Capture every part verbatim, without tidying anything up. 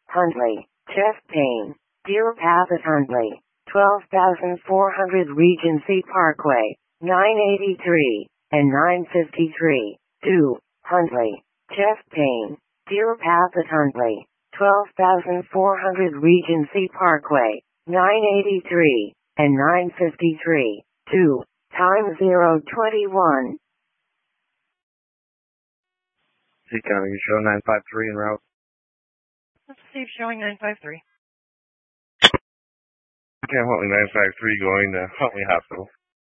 Huntley. Chest pain. Deer Path at Huntley. twelve thousand four hundred Regency Parkway. nine eighty-three and nine fifty-three. two. Huntley. Chest pain. Deer Path at Huntley. twelve thousand four hundred Regency Parkway. nine eighty-three and nine fifty-three. two. Time zero twenty-one. C County, you show nine five three en route. Let's see, showing nine five three. Okay, Huntley nine five three going to Huntley Hospital.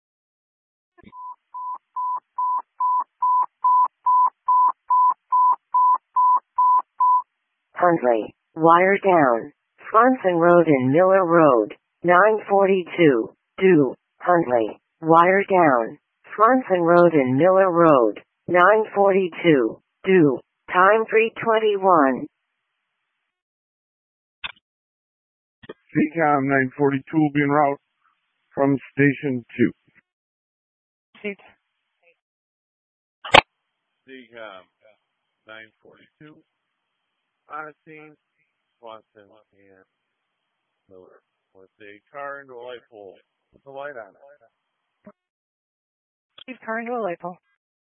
Huntley. Wire down. Swanson Road and Miller Road. nine forty-two. two. Huntley. Wire down. Swanson Road and Miller Road. nine forty-two. two. Time three twenty-one. C COM nine forty-two will be en route from Station two. Seat. C COM nine forty-two. On scene, Swanson and Miller with a car into a light pole with the light on it. Leave car into a light pole.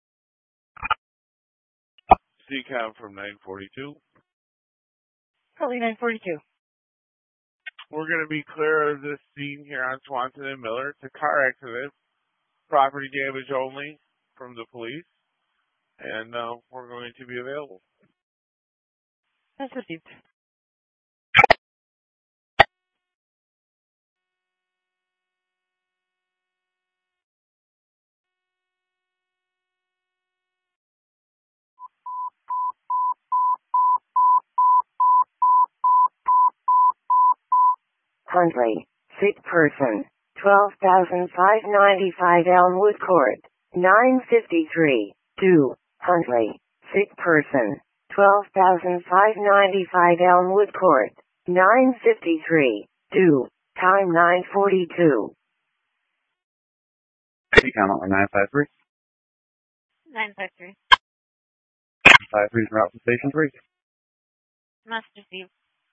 C COM from nine forty-two. Probably nine forty-two. We're going to be clear of this scene here on Swanson and Miller. It's a car accident. Property damage only from the police. And uh, we're going to be available. That's received. Huntley. Sick person. twelve thousand five hundred ninety-five Elmwood Court. nine fifty-three. two. Huntley. Sick person. twelve thousand five hundred ninety-five Elmwood Court. nine fifty-three. two. Time nine forty-two. C COM nine five three. nine five three. five three is en route from Station three. Must receive.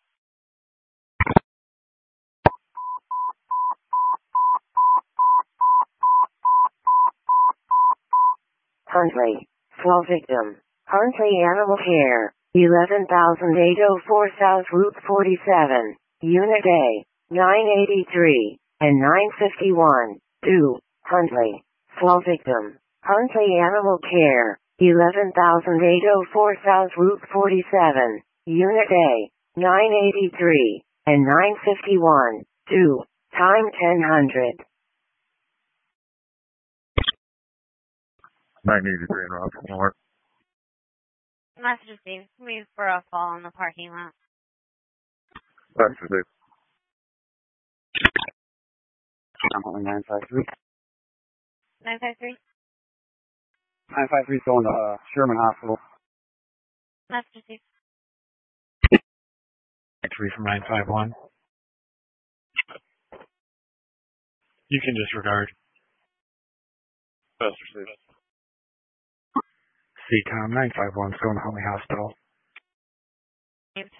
Huntley. Fall victim. Huntley Animal Care. eleven thousand eight hundred four South Route forty-seven. Unit A. nine eighty-three and nine fifty-one. two. Huntley. Fall victim. Huntley Animal Care. eleven thousand eight hundred four South Route forty-seven. Unit A. nine eighty-three and nine fifty-one. two. Time ten hundred. nine eighty-three en route from Miller. Must receive. Leave for a fall in the parking lot. That's received. I'm Huntley nine five three. nine five three. nine five three is going to uh, Sherman Hospital. Must receive. three from nine five one. You can disregard. Best received. C COM nine five one is going to Huntley Hospital. Received.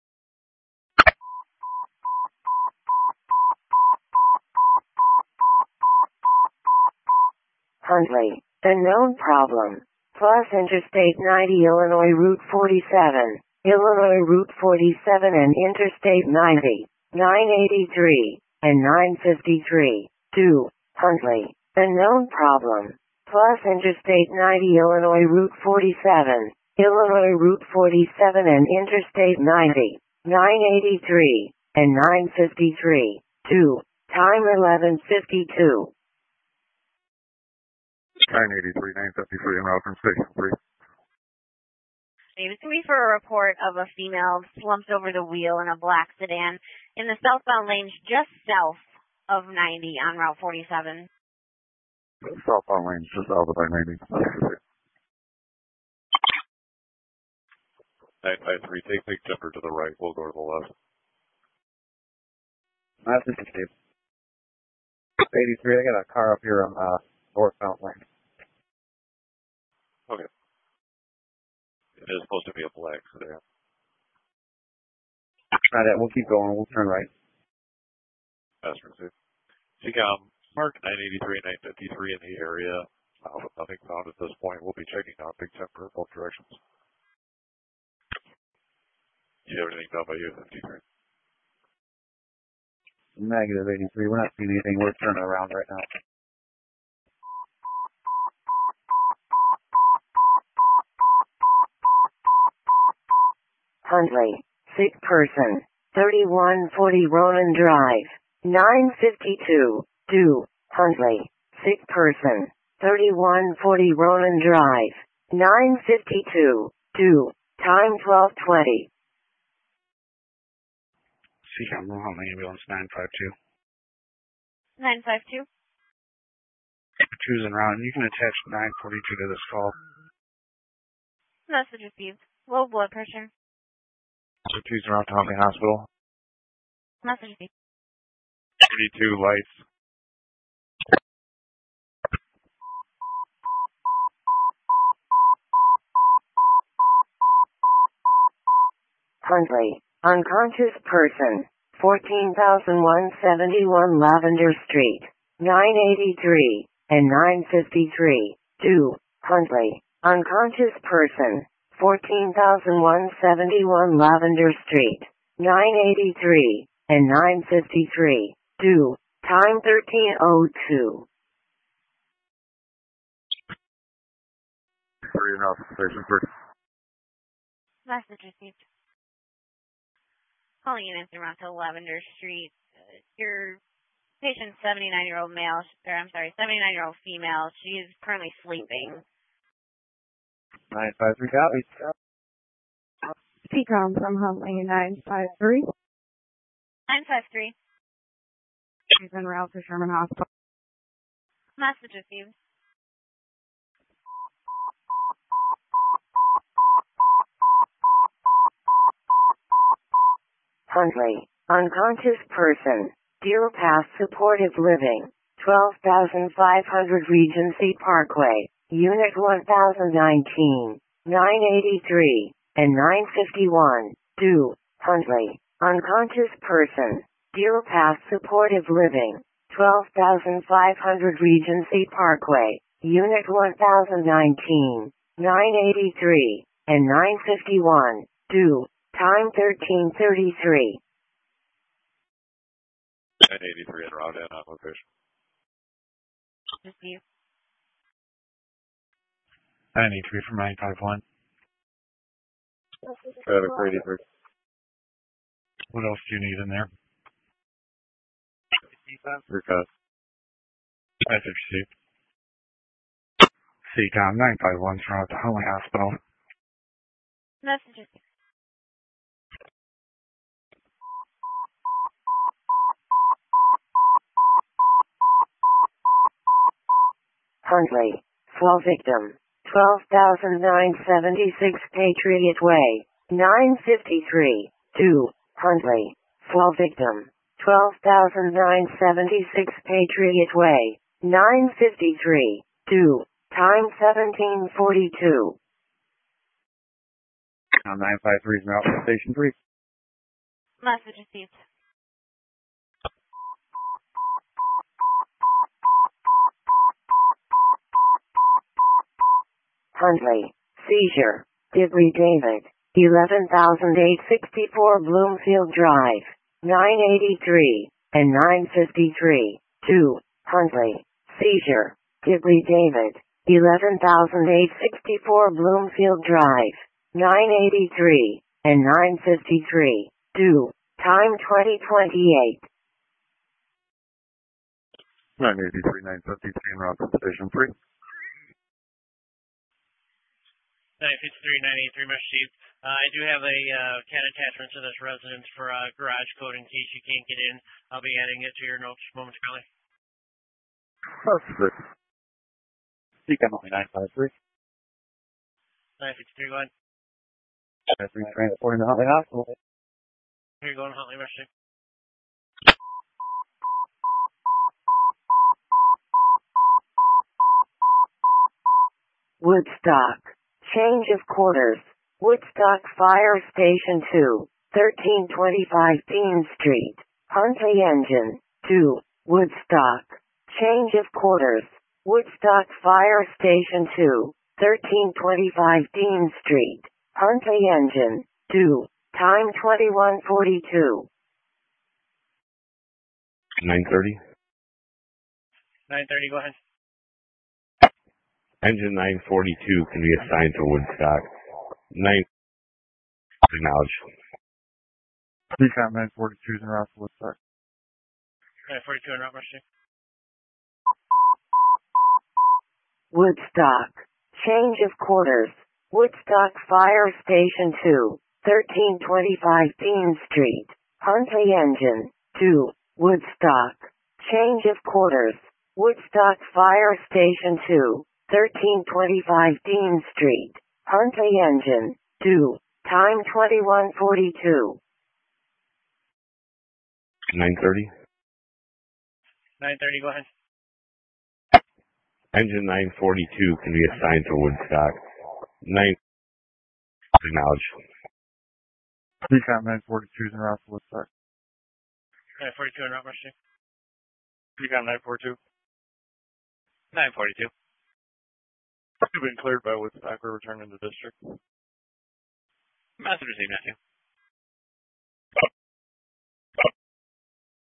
Huntley. The known problem. Plus Interstate ninety, Illinois Route forty-seven. Illinois Route forty-seven and Interstate ninety. nine eighty-three and nine fifty-three. two. Huntley. The known problem. Plus Interstate ninety, Illinois Route forty-seven. Illinois Route forty-seven and Interstate ninety. nine eighty-three and nine fifty-three. two. Time eleven fifty-two. nine eighty-three, nine fifty-three en route from Station three. It was me for a report of a female slumped over the wheel in a black sedan in the southbound lanes just south of ninety on Route forty-seven. Southbound lanes just south of nine eighty. nine five three, take big jumper to the right. We'll go to the left. That's interesting. eighty-three, I got a car up here on uh, northbound lane. Okay. It is supposed to be a black sedan. Not that. We'll keep going. We'll turn right. That's received. C COM, mark nine eighty-three, nine fifty-three in the area. Uh, with nothing found at this point, we'll be checking out Big Ten for both directions. Do you have anything done by U fifty-three? Negative eighty-three. We're not seeing anything. We're turning around right now. Huntley, sick person, thirty-one forty Ronan Drive, nine fifty-two, due, Huntley, sick person, thirty-one forty Ronan Drive, nine fifty-two, due, time twelve twenty. C COM, Mohawk Ambulance nine five two. nine five two. Two's en route, and you can attach nine forty-two to this call. Message received. Low blood pressure. So two's en route to Huntley Hospital. Message received. thirty-two lights. Huntley, unconscious person, fourteen thousand one hundred seventy-one Lavender Street, nine eighty-three, and nine fifty-three, due, Huntley, unconscious person, fourteen thousand one hundred seventy-one Lavender Street, nine eighty-three, and nine fifty-three, due, time thirteen oh two. Three and out station three. Message received. Calling in in Toronto, Lavender Street. Uh, your patient's seventy-nine-year-old male, or I'm sorry, seventy-nine-year-old female. She is currently sleeping. nine five three copy. C COM from Huntley nine five three. nine five three. She's en route to Sherman Hospital. Message received. Huntley, unconscious person, Deer Pass Supportive Living, twelve thousand five hundred Regency Parkway, Unit one thousand nineteen, nine eighty-three, and nine fifty-one, due, Huntley, unconscious person, Deer Pass Supportive Living, twelve thousand five hundred Regency Parkway, Unit one thousand nineteen, nine eighty-three, and nine fifty-one, due, time thirteen thirty-three. nine eighty-three en route and on location. Received. nine eighty-three from nine five one. Traffic for eighty-three. What else do you need in there? Request. Message received. C COM nine five one from out to Huntley Hospital. Message received. Huntley, fall victim, twelve thousand nine hundred seventy-six Patriot Way, nine fifty-three, due, Huntley, fall victim, twelve thousand nine hundred seventy-six Patriot Way, nine fifty-three, due, time seventeen forty-two. nine five three is en route to station three. Message received. Huntley, seizure, Dibley David, eleven thousand eight hundred sixty-four Bloomfield Drive, nine eighty-three, and nine fifty-three, due, Huntley, seizure, Dibley David, eleven thousand eight hundred sixty-four Bloomfield Drive, nine eighty-three, and nine fifty-three, due, time twenty twenty-eight. nine eighty-three, nine fifty-three en route to station three. nine fifty-three, nine eighty-three, much received. Uh, I do have a uh, C A D attachment to this residence for uh, garage code in case you can't get in. I'll be adding it to your notes momentarily. Perfect. C COM only nine five three. nine fifty-three, go ahead. nine five three transporting to Huntley Hospital. Here you go, Huntley, much received. Woodstock, change of quarters, Woodstock Fire Station two, thirteen twenty-five Dean Street. Huntley Engine, two, Woodstock. Change of quarters. Woodstock Fire Station two, thirteen twenty-five Dean Street. Huntley Engine, two. Time twenty-one forty-two. nine thirty. nine thirty, go ahead. Engine nine forty-two can be assigned to Woodstock. nine. Acknowledge. Decom nine forty-two is en route to Woodstock. nine forty-two en route, Rush two. Woodstock. Change of quarters. Woodstock Fire Station two, thirteen twenty-five Dean Street. Huntley Engine, two, Woodstock. Change of quarters. Woodstock Fire Station two, thirteen twenty-five Dean Street. Huntley Engine, two. Time twenty-one forty-two. nine thirty. nine thirty, go ahead. Engine nine forty-two can be assigned to Woodstock. nine. Acknowledge. Decom nine forty-two is en route to Woodstock. nine forty-two en route, Rush two. Decom nine forty-two. nine forty-two. You've been cleared by Woodstock. We're returning to district. Message received, Matthew.